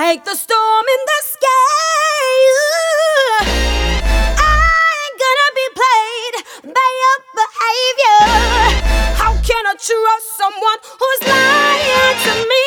like the storm in the sky. Ooh, I ain't gonna be played by your behavior. How can I trust someone who's lying to me?